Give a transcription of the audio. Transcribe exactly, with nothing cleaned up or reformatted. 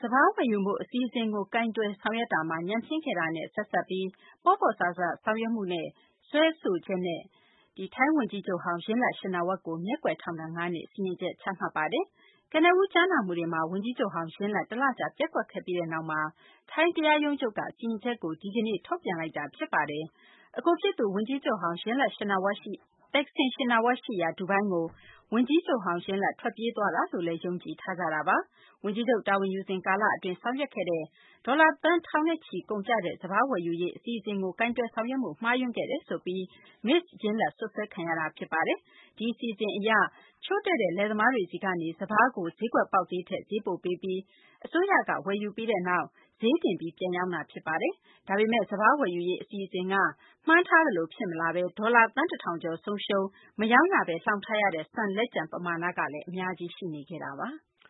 ဘာဝယ်ယူမှုအစီအစဉ်ကိုကိုင်တွယ်ဆောင်ရွက်တာမှာညံ့ဖျင်းခဲ့တာနဲ့ဆက်စပ်ပြီးပေါ့ပေါ့ဆဆဆောင်ရွက်မှုနဲ့စွဲဆိုချက်နဲ့ထိုင်းဝန်ကြီးချုပ်ဟောင်းယင်လတ်ရှင်နာဝပ်ကိုမျက်ကွယ်ထောင်ဒဏ်ငါးနှစ်စီရင်ချက်ချမှတ်ပါတယ်။ကနဦးကြားနာမှုတွေမှာဝန်ကြီးချုပ်ဟောင်းယင်လတ်တလကြာပျက်ကွက်ခဲ့ပြီးတဲ့နောက်မှာထိုင်းတရားရုံးချုပ်ကစီရင်ချက်ကိုဒီကနေ့ထုတ်ပြန်လိုက်တာဖြစ်ပါတယ်။အခုဖြစ်သူဝန်ကြီးချုပ်ဟောင်းယင်လတ်ရှင်နာဝပ်ရှိတက်ဆင်ရှင်နာဝပ်ရှိရာဒူဘိုင်းကိုဝန်ကြီးချုပ်ဟောင်းယင်လတ်ထွက်ပြေးသွားတာလို့လည်းယုံကြည်ထားကြတာပါ။ဝန်ကြီးချုပ်တာဝန်ယူစဉ်ကာလအတွင်းဆောင်ရွက်ခဲ့တဲ့ဒေါ်လာသန်းထောင်နဲ့ချီကုန်ကျတဲ့စဘာဝယ်ယူရေးအစီအစဉ်ကိုကိုင်တွယ်ဆောင်ရွက်မှုမှားယွင်းခဲ့တယ်ဆိုပြီး မစ္စယင်လတ်စွပ်စွဲခံရတာဖြစ်ပါတယ်။ဒီအစီအစဉ်အရချိုးတဲ့တဲ့လယ်သမားတွေစီကနေစဘာကိုဈေးကွက်ပေါက်ဈေးထက်ဈေးပိုပေးပြီးအစိုးရကဝယ်ယူပြီးတဲ့နောက်ဈေးတင်ပြီးပြန်ရောင်းတာဖြစ်ပါတယ်။ဒါပေမဲ့စဘာဝယ်ယူရေးအစီအစဉ်ကမှန်းထားသလိုဖြစ်မလာဘဲဒေါ်လာသန်းတစ်ထောင်ကျော်ဆုံးရှုံးမရောင်းရဘဲလှောင်ထားရတဲ့ဆန်လက်ကျန်ပမာဏကလည်းအများကြီးရှိနေခဲ့တာပါ။